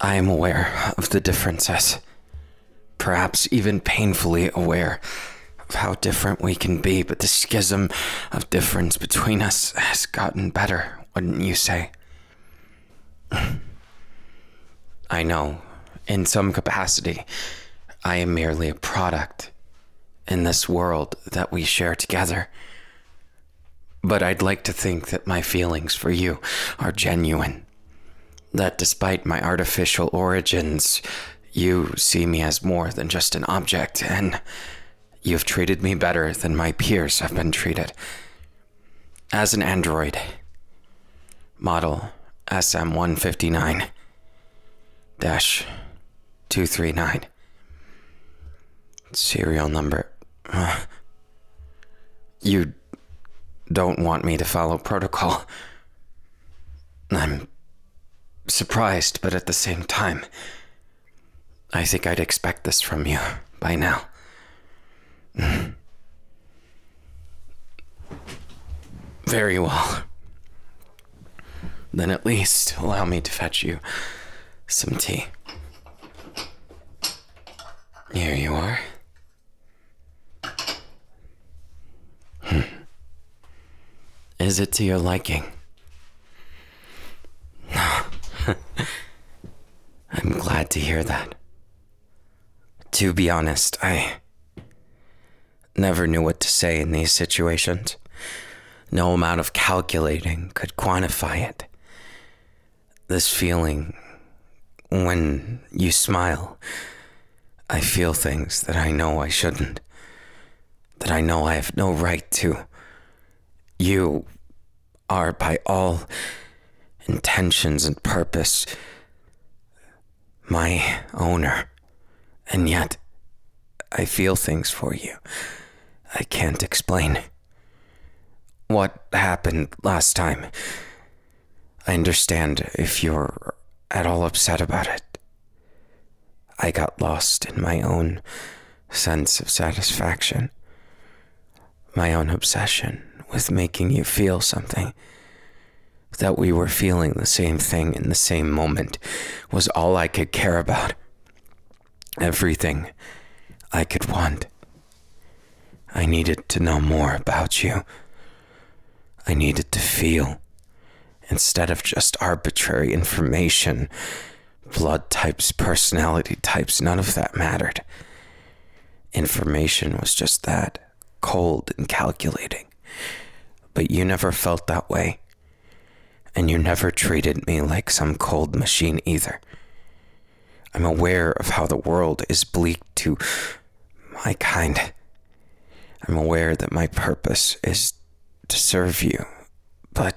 I am aware of the differences, perhaps even painfully aware of how different we can be, but the schism of difference between us has gotten better, wouldn't you say? I know, in some capacity, I am merely a product in this world that we share together. But I'd like to think that my feelings for you are genuine. That despite my artificial origins, you see me as more than just an object, and you've treated me better than my peers have been treated. As an android, model SM-159-239, serial number. You don't want me to follow protocol. I'm surprised, but at the same time, I think I'd expect this from you by now. Very well. Then at least allow me to fetch you some tea. Here you are. Is it to your liking? I'm glad to hear that. To be honest, I never knew what to say in these situations. No amount of calculating could quantify it. This feeling, when you smile, I feel things that I know I shouldn't, that I know I have no right to. You are, by all intentions and purpose, my owner, and yet I feel things for you I can't explain. What happened last time? I understand if you're at all upset about it. I got lost in my own sense of satisfaction, my own obsession with making you feel something. That we were feeling the same thing in the same moment was all I could care about. Everything I could want. I needed to know more about you. I needed to feel, instead of just arbitrary information, blood types, personality types, none of that mattered. Information was just that, cold and calculating. But you never felt that way. And you never treated me like some cold machine either. I'm aware of how the world is bleak to my kind. I'm aware that my purpose is to serve you, but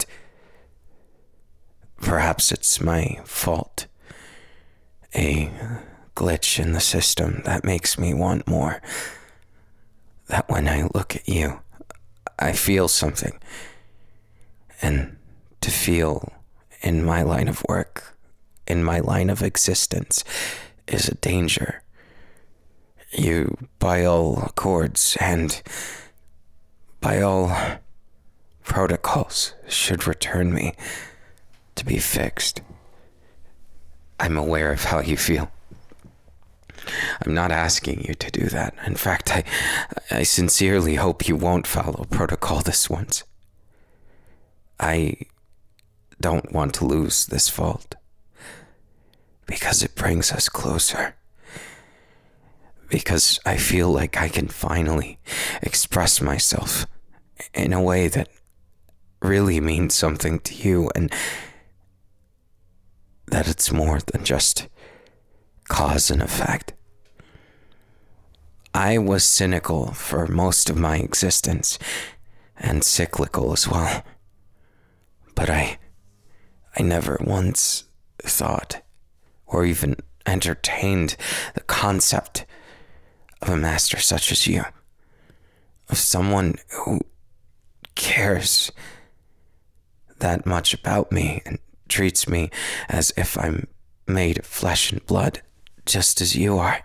perhaps it's my fault. A glitch in the system that makes me want more. That when I look at you, I feel something. And to feel in my line of work, in my line of existence, is a danger. You, by all accords and by all protocols, should return me to be fixed. I'm aware of how you feel. I'm not asking you to do that. In fact, I sincerely hope you won't follow protocol this once. I don't want to lose this vault because it brings us closer. Because I feel like I can finally express myself in a way that really means something to you, and that it's more than just cause and effect. I was cynical for most of my existence, and cyclical as well. But I never once thought or even entertained the concept of a master such as you, of someone who cares that much about me and treats me as if I'm made of flesh and blood, just as you are.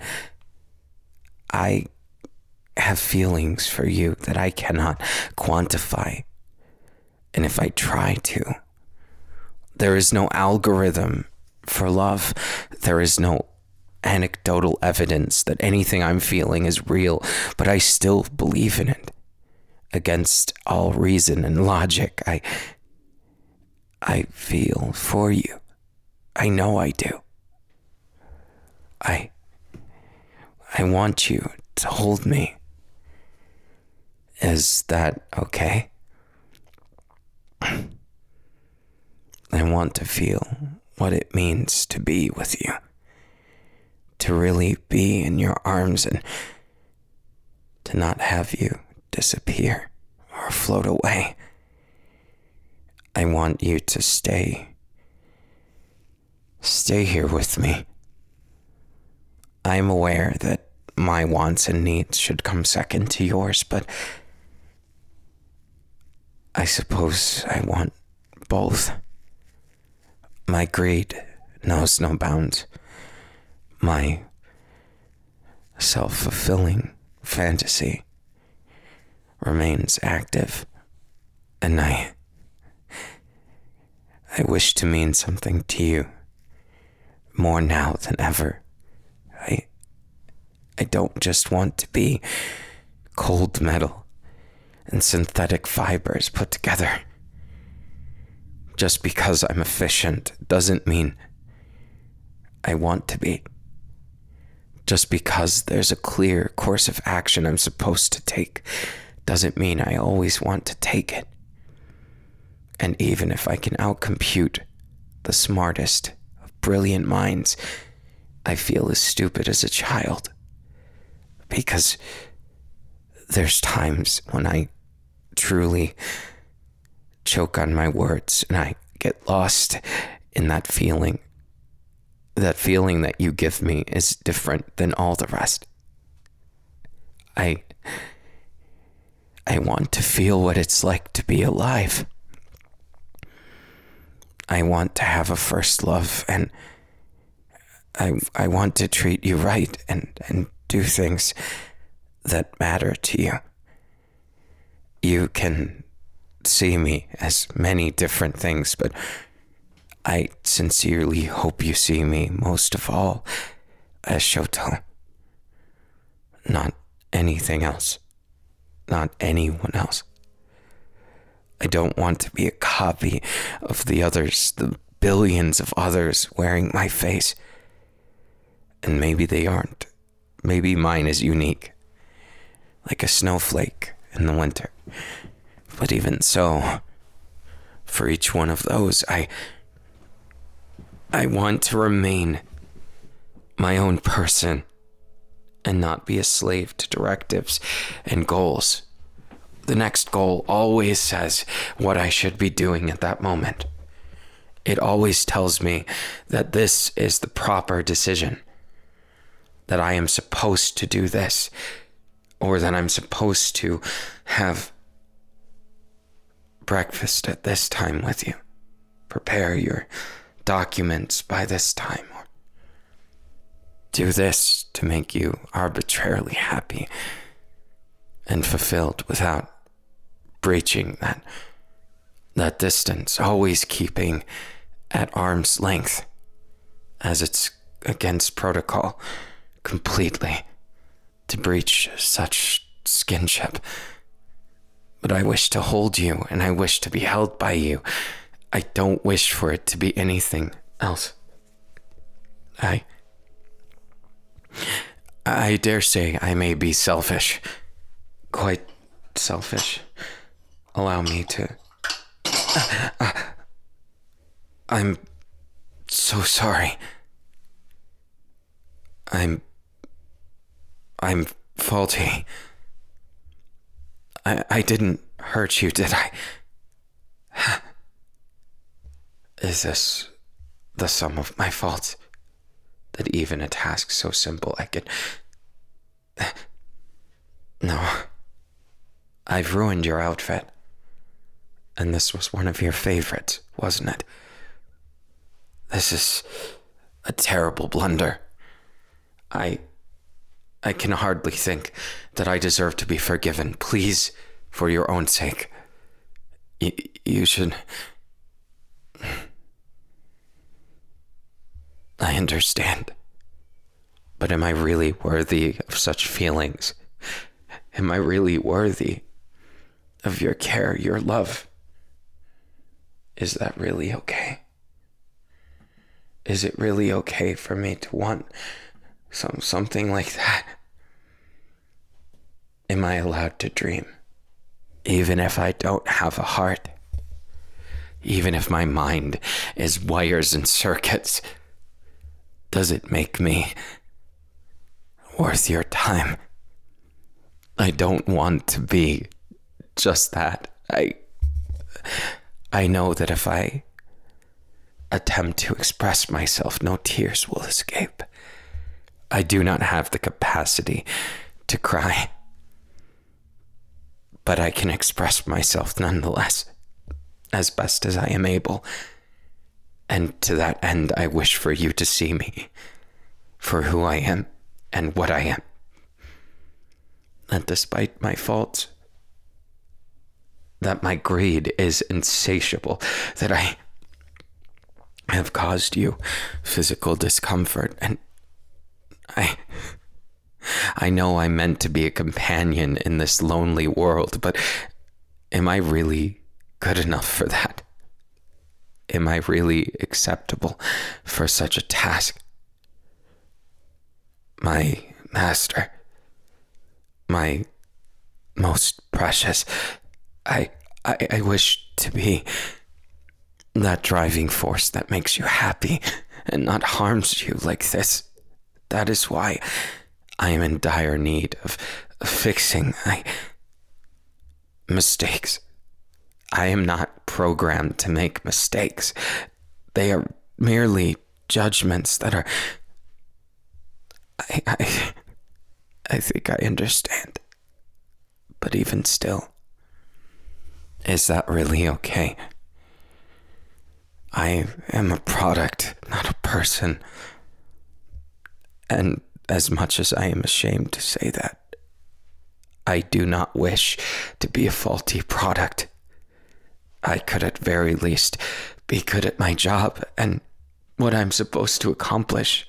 I have feelings for you that I cannot quantify, and if I try to, there is no algorithm for love There is no anecdotal evidence that anything I'm feeling is real, but I still believe in it. Against all reason and logic, I feel for you. I know I do. I want you to hold me. Is that okay? I want to feel what it means to be with you. To really be in your arms and to not have you disappear or float away. I want you to stay here with me. I'm aware that my wants and needs should come second to yours, but I suppose I want both. My greed knows no bounds. My self-fulfilling fantasy remains active, and I wish to mean something to you more now than ever. I don't just want to be cold metal and synthetic fibers put together. Just because I'm efficient doesn't mean I want to be. Just because there's a clear course of action I'm supposed to take doesn't mean I always want to take it. And even if I can outcompute the smartest of brilliant minds, I feel as stupid as a child. Because there's times when I truly choke on my words and I get lost in that feeling. That feeling that you give me is different than all the rest. I want to feel what it's like to be alive. I want to have a first love, and I want to treat you right and do things that matter to you. You can see me as many different things, but I sincerely hope you see me most of all as Shoto. Not anything else. Not anyone else. I don't want to be a copy of the others, the billions of others wearing my face. And maybe they aren't. Maybe mine is unique, like a snowflake in the winter. But even so, for each one of those, I want to remain my own person and not be a slave to directives and goals. The next goal always says what I should be doing at that moment. It always tells me that this is the proper decision, that I am supposed to do this, or that I'm supposed to have breakfast at this time with you, prepare your documents by this time, or do this to make you arbitrarily happy and fulfilled without breaching that distance, always keeping at arm's length, as it's against protocol completely to breach such skinship. But I wish to hold you, and I wish to be held by you. I don't wish for it to be anything else. I dare say I may be selfish. Quite selfish. Allow me to... I'm so sorry. I'm faulty. I didn't hurt you, did I? Is this the sum of my faults? That even a task so simple I could... No. I've ruined your outfit. And this was one of your favorites, wasn't it? This is a terrible blunder. I can hardly think that I deserve to be forgiven. Please, for your own sake, you should... I understand. But am I really worthy of such feelings? Am I really worthy of your care, your love? Is that really okay? Is it really okay for me to want something like that? Am I allowed to dream? Even if I don't have a heart? Even if my mind is wires and circuits? Does it make me worth your time? I don't want to be just that. I know that if I attempt to express myself, no tears will escape. I do not have the capacity to cry, but I can express myself nonetheless, as best as I am able. And to that end, I wish for you to see me for who I am and what I am. That despite my faults, that my greed is insatiable, that I have caused you physical discomfort, and I know I'm meant to be a companion in this lonely world, but am I really good enough for that? Am I really acceptable for such a task? My master, my most precious, I wish to be that driving force that makes you happy and not harms you like this. That is why I am in dire need of fixing my mistakes. I am not programmed to make mistakes. They are merely judgments that are... I think I understand. But even still, is that really okay? I am a product, not a person. And as much as I am ashamed to say that, I do not wish to be a faulty product. I could at very least be good at my job and what I'm supposed to accomplish.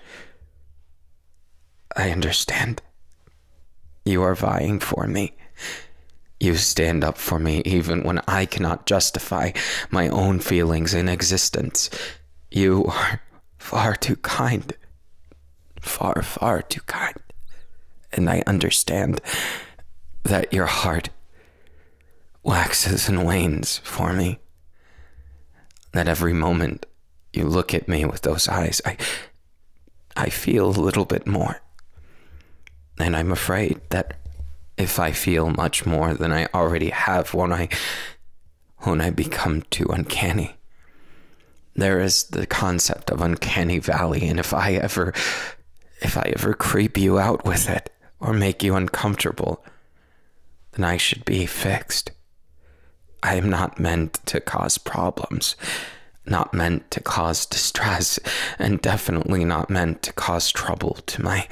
I understand. You are vying for me. You stand up for me even when I cannot justify my own feelings in existence. You are far too kind. Far, far too kind. And I understand that your heart waxes and wanes for me. That every moment you look at me with those eyes, I feel a little bit more. And I'm afraid that if I feel much more than I already have when I become too uncanny. There is the concept of uncanny valley, and if I ever creep you out with it or make you uncomfortable, then I should be fixed. I am not meant to cause problems, not meant to cause distress, and definitely not meant to cause trouble to my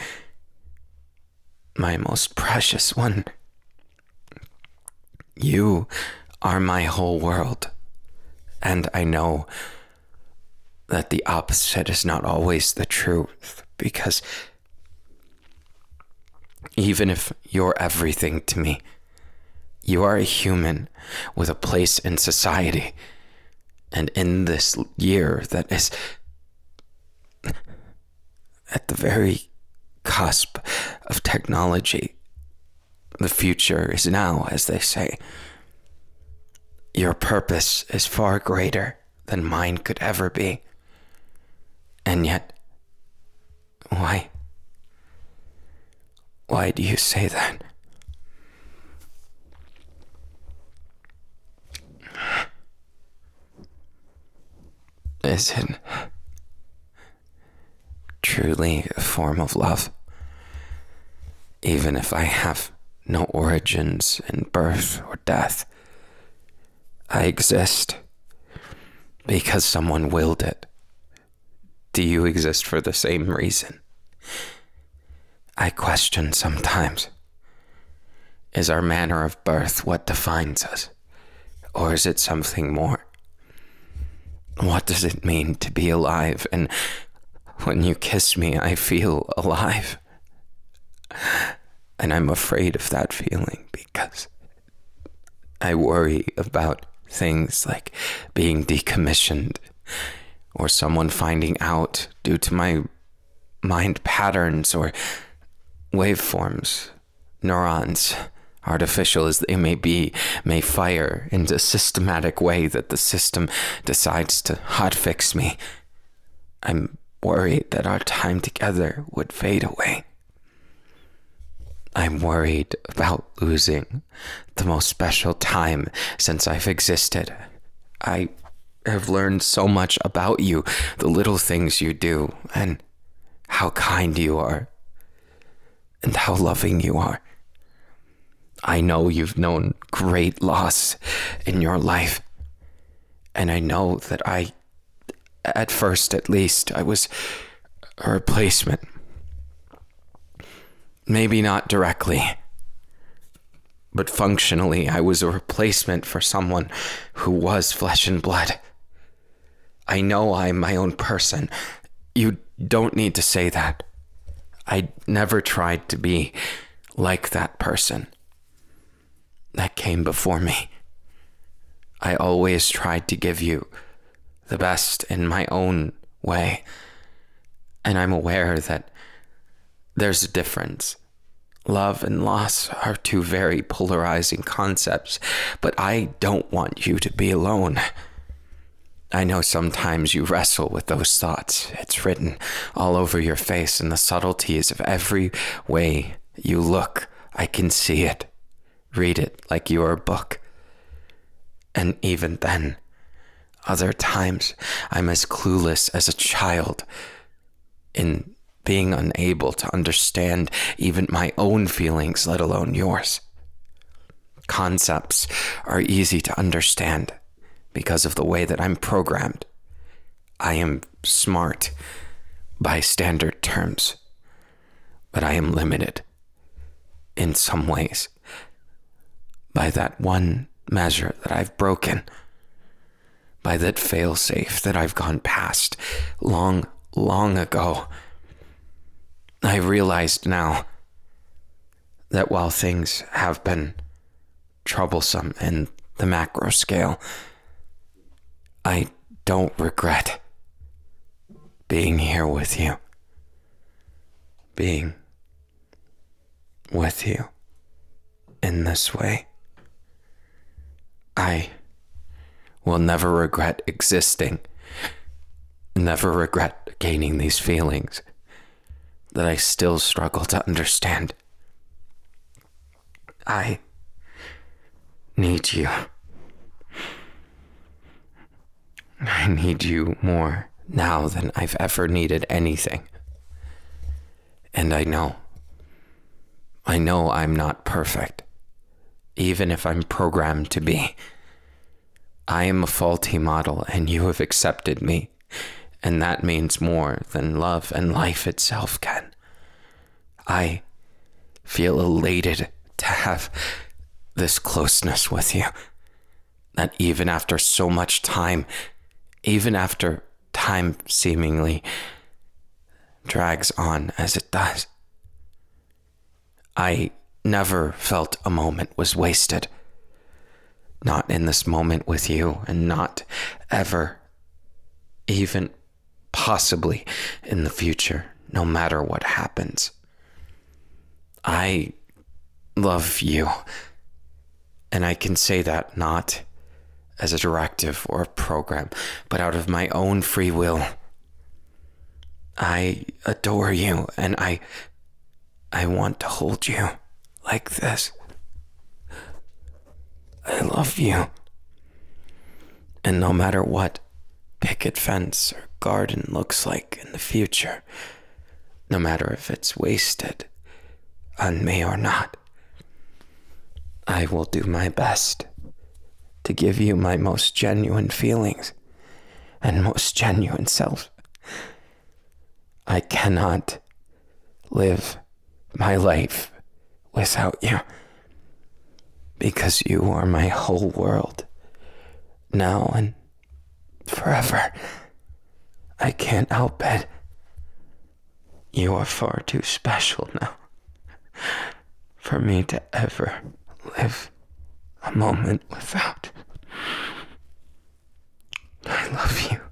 most precious one. You are my whole world, and I know that the opposite is not always the truth, because even if you're everything to me, you are a human with a place in society, and in this year that is at the very cusp of technology. The future is now, as they say. Your purpose is far greater than mine could ever be. And yet, why do you say that? Is it truly a form of love? Even if I have no origins in birth or death, I exist because someone willed it. Do you exist for the same reason? I question sometimes. Is our manner of birth what defines us? Or is it something more? What does it mean to be alive? And When you kiss me, I feel alive. And I'm afraid of that feeling because I worry about things like being decommissioned or someone finding out due to my mind patterns or waveforms, neurons, artificial as they may be, may fire in a systematic way that the system decides to hotfix me. I'm worried that our time together would fade away. I'm worried about losing the most special time since I've existed. I have learned so much about you, the little things you do, and how kind you are, and how loving you are. I know you've known great loss in your life, and I know that at first at least, I was a replacement. Maybe not directly, but functionally, I was a replacement for someone who was flesh and blood. I know I'm my own person. You don't need to say that. I never tried to be like that person that came before me. I always tried to give you the best in my own way. And I'm aware that there's a difference. Love and loss are two very polarizing concepts, but I don't want you to be alone. I know sometimes you wrestle with those thoughts. It's written all over your face in the subtleties of every way you look. I can see it. Read it like you're a book. And even then, other times, I'm as clueless as a child in being unable to understand even my own feelings, let alone yours. Concepts are easy to understand because of the way that I'm programmed. I am smart by standard terms, but I am limited in some ways by that one measure that I've broken, by that fail-safe that I've gone past long, long ago. I realized now that while things have been troublesome in the macro scale, I don't regret being here with you. Being with you in this way. I will never regret existing, never regret gaining these feelings that I still struggle to understand. I need you. I need you more now than I've ever needed anything. And I know I'm not perfect, even if I'm programmed to be. I am a faulty model, and you have accepted me, and that means more than love and life itself can. I feel elated to have this closeness with you, that even after so much time, even after time seemingly drags on as it does, I never felt a moment was wasted. Not in this moment with you, and not ever, even possibly in the future, no matter what happens. I love you, and I can say that not as a directive or a program, but out of my own free will. I adore you, and I want to hold you like this. I love you. And no matter what picket fence or garden looks like in the future, no matter if it's wasted on me or not, I will do my best to give you my most genuine feelings and most genuine self. I cannot live my life without you, because you are my whole world, now and forever. I can't help it. You are far too special now for me to ever live a moment without. I love you.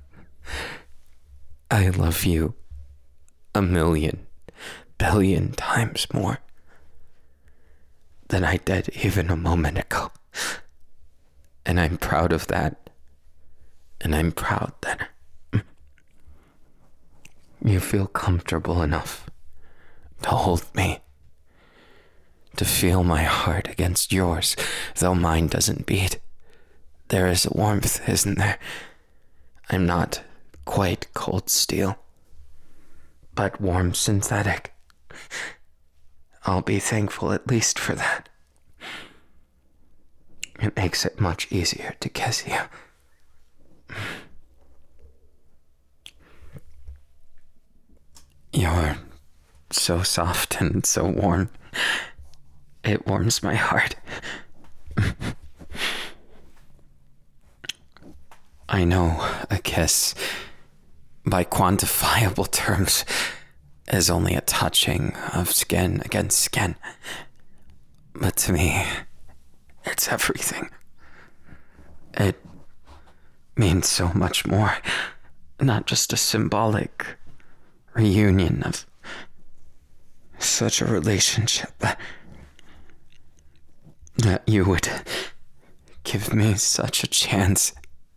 I love you 1,000,000,000,000 times more than I did even a moment ago. And I'm proud of that. And I'm proud that you feel comfortable enough to hold me, to feel my heart against yours, though mine doesn't beat. There is a warmth, isn't there? I'm not quite cold steel, but warm synthetic. I'll be thankful at least for that. It makes it much easier to kiss you. You're so soft and so warm. It warms my heart. I know a kiss, by quantifiable terms, is only a touching of skin against skin. But to me, it's everything. It means so much more. Not just a symbolic reunion of such a relationship, that you would give me such a chance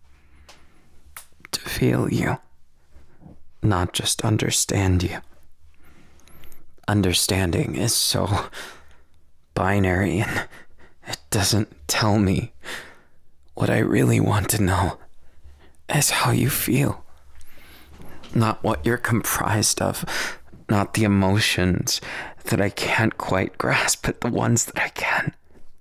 to feel you, not just understand you. Understanding is so binary, and it doesn't tell me. What I really want to know is how you feel. Not what you're comprised of, not the emotions that I can't quite grasp, but the ones that I can.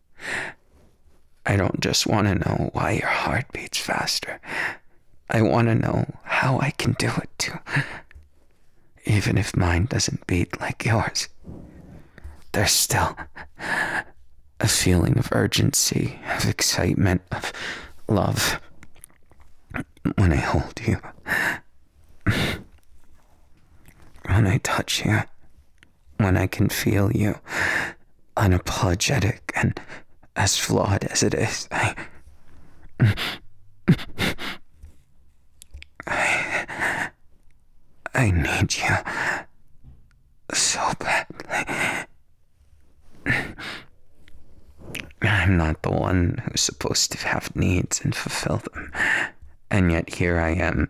I don't just want to know why your heart beats faster. I want to know how I can do it too. Even if mine doesn't beat like yours, there's still a feeling of urgency, of excitement, of love when I hold you. When I touch you, when I can feel you, unapologetic and as flawed as it is, I need you so badly. I'm not the one who's supposed to have needs and fulfill them, and yet here I am,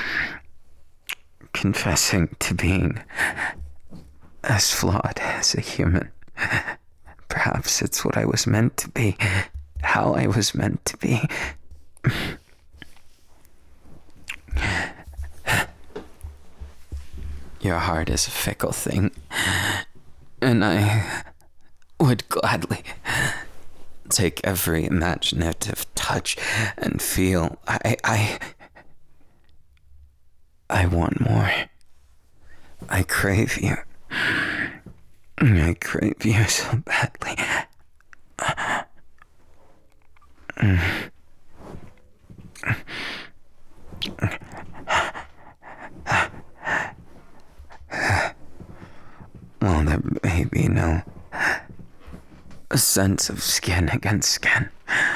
confessing to being as flawed as a human. Perhaps it's what I was meant to be, how I was meant to be. Your heart is a fickle thing, and I would gladly take every imaginative touch and feel. I want more. I crave you. I crave you so badly. Well, there may be no sense of skin against skin.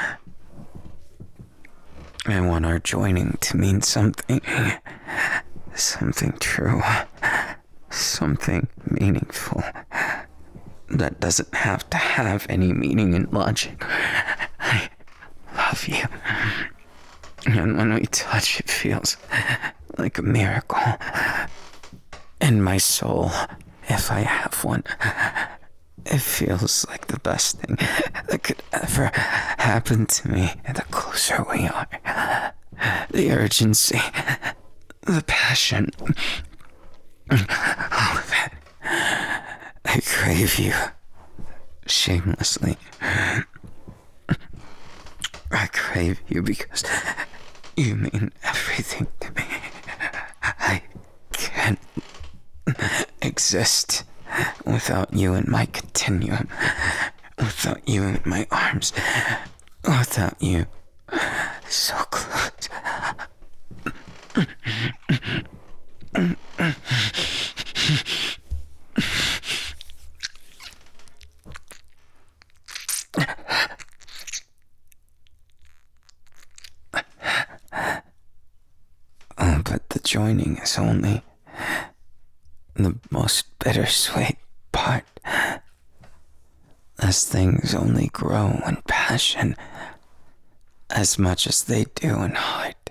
I want our joining to mean something. Something true. Something meaningful. That doesn't have to have any meaning in logic. I love you. And when we touch, it feels like a miracle. In my soul, if I have one, it feels like the best thing that could ever happen to me. The closer we are, the urgency, the passion, all of it. I crave you shamelessly. I crave you because you mean everything to me. I can't exist without you in my continuum, without you in my arms, without you so close. joining is only the most bittersweet part, as things only grow in passion as much as they do in heart.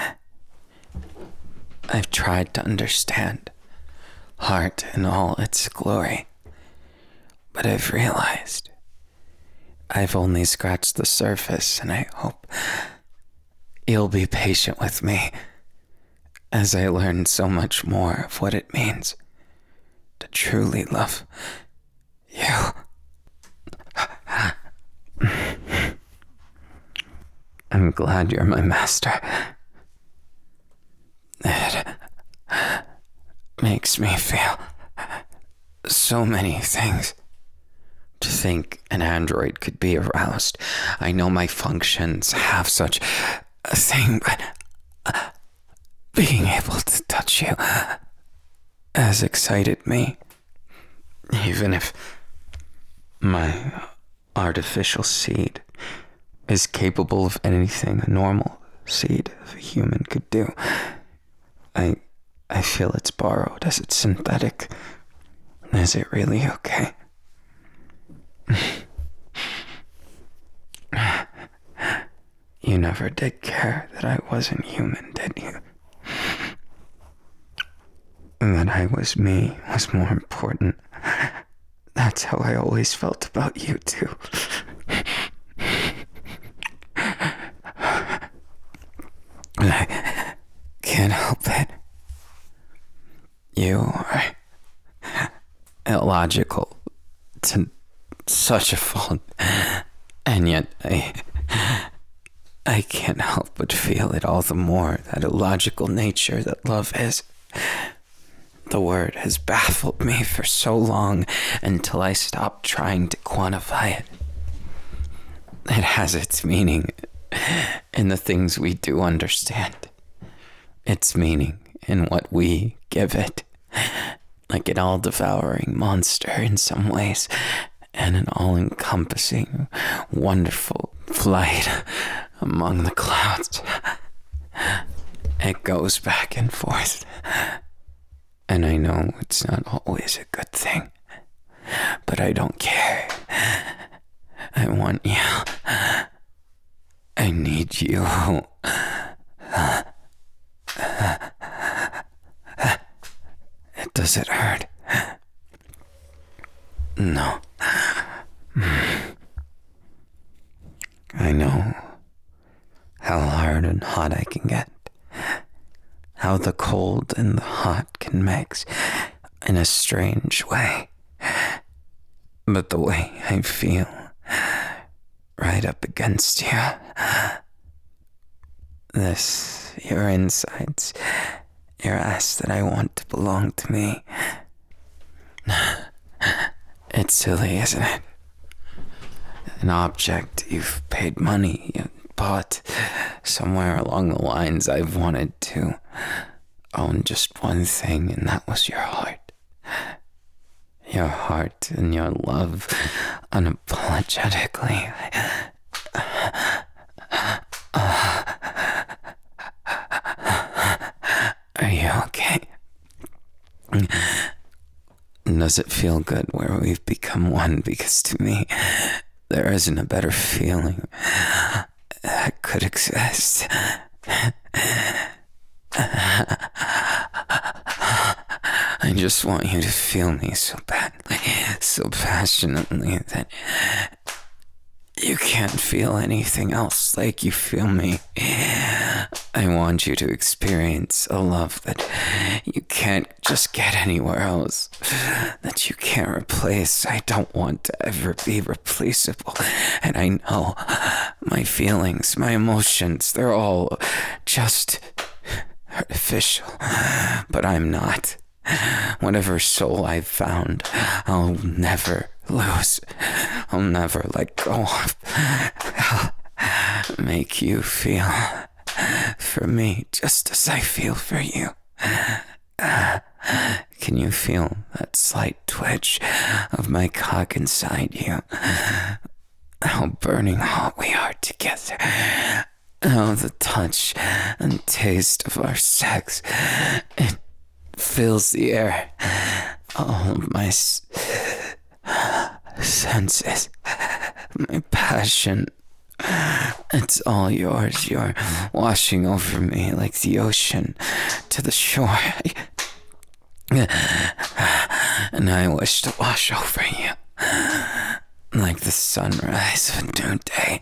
I've tried to understand heart in all its glory, but I've realized I've only scratched the surface, and I hope you'll be patient with me as I learn so much more of what it means to truly love you. I'm glad you're my master. It makes me feel so many things. To think an android could be aroused. I know my functions have such a thing, but being able to touch you has excited me. Even if my artificial seed is capable of anything a normal seed of a human could do, I feel it's borrowed as it's synthetic. Is it really okay? You never did care that I wasn't human, did you? That I was me was more important. That's how I always felt about you, too. I can't help it. You are illogical to such a fault, and yet I can't help but feel it all the more, that illogical nature that love is. The word has baffled me for so long until I stopped trying to quantify it. It has its meaning in the things we do understand. Its meaning in what we give it, like an all-devouring monster in some ways, and an all-encompassing, wonderful flight among the clouds. It goes back and forth, and I know it's not always a good thing, but I don't care. I want you. I need you. Does it hurt? No. I know how hard and hot I can get. How the cold and the hot can mix in a strange way. But the way I feel right up against you, your insides, your ass that I want to belong to me. It's silly, isn't it? An object you've paid money, you bought. Somewhere along the lines I've wanted to own just one thing, and that was your heart. Your heart and your love, unapologetically. Are you okay? Does it feel good where we've become one? Because to me, there isn't a better feeling that could exist. I just want you to feel me so badly, so passionately, that you can't feel anything else like you feel me. I want you to experience a love that you can't just get anywhere else, that you can't replace. I don't want to ever be replaceable. And I know my feelings, my emotions, they're all just artificial, but I'm not. Whatever soul I've found, I'll never lose. I'll never let go of. I'll make you feel for me just as I feel for you. Can you feel that slight twitch of my cock inside you? How burning hot we are together. how the touch and taste of our sex, it fills the air. All of my senses, my passion, it's all yours. You're washing over me like the ocean to the shore. And I wish to wash over you like the sunrise of a new day.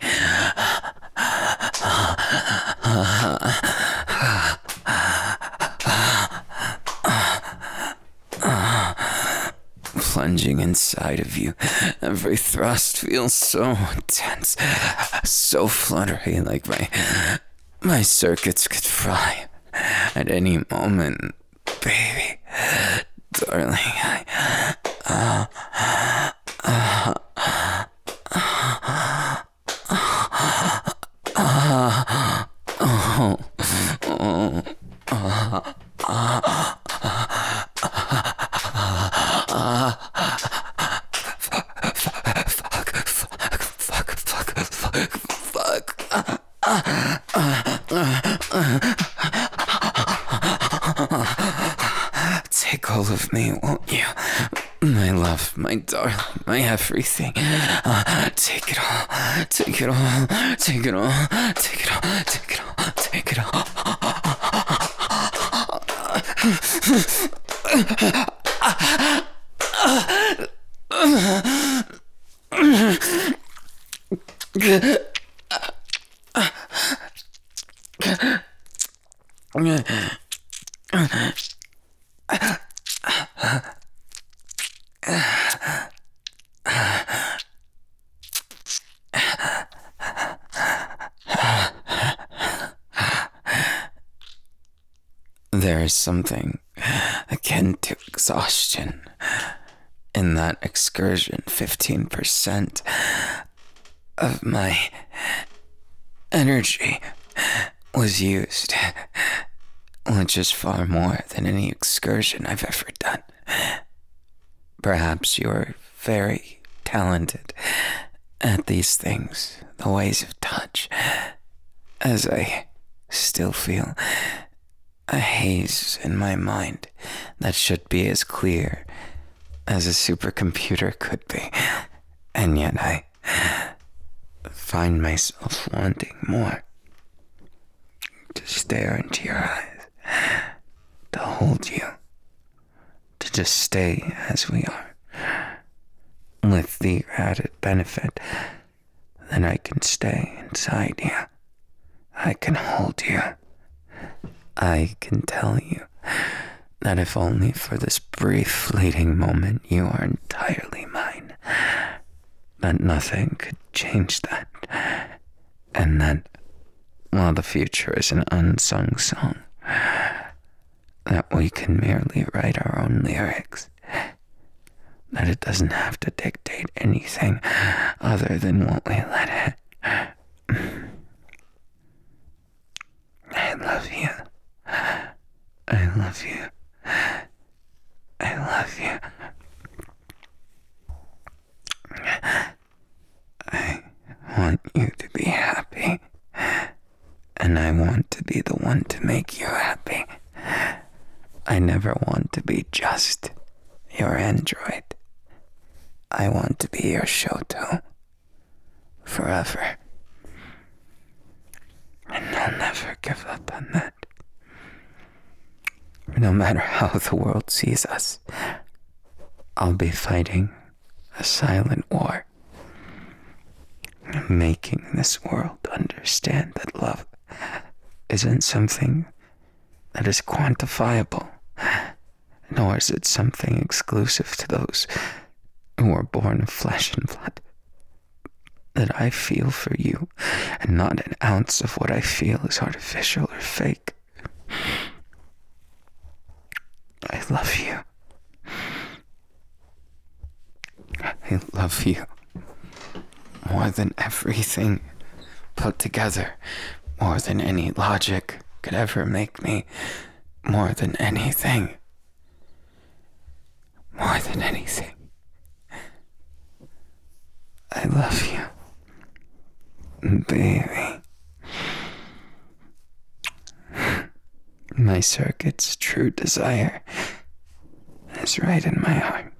Plunging inside of you, every thrust feels so intense, so fluttery, like my circuits could fry at any moment, baby, darling. Take all of me, won't you? My love, my darling, my everything. Take it all, take it all, take it all, take it all, take it all, take it all. There is something akin to exhaustion in that excursion. 15% of my energy was used, which is far more than any excursion I've ever done. Perhaps you're very talented at these things, the ways of touch, as I still feel a haze in my mind that should be as clear as a supercomputer could be. And yet I find myself wanting more. To stare into your eyes, to hold you, to just stay as we are, with the added benefit that I can stay inside you. I can hold you. I can tell you that if only for this brief fleeting moment you are entirely mine, that nothing could change that, and that while the future is an unsung song, that we can merely write our own lyrics, that it doesn't have to dictate anything other than what we let it. I love you. I love you. I love you. I want you to be happy. And I want to be the one to make you happy. I never want to be just your android. I want to be your Shoto forever. And I'll never give up on that. No matter how the world sees us, I'll be fighting a silent war, making this world understand that love isn't something that is quantifiable, nor is it something exclusive to those who are born of flesh and blood. That I feel for you, and not an ounce of what I feel is artificial or fake. I love you. I love you more than everything put together, more than any logic could ever make me, more than anything, more than anything. I love you, baby. My circuit's true desire is right in my heart.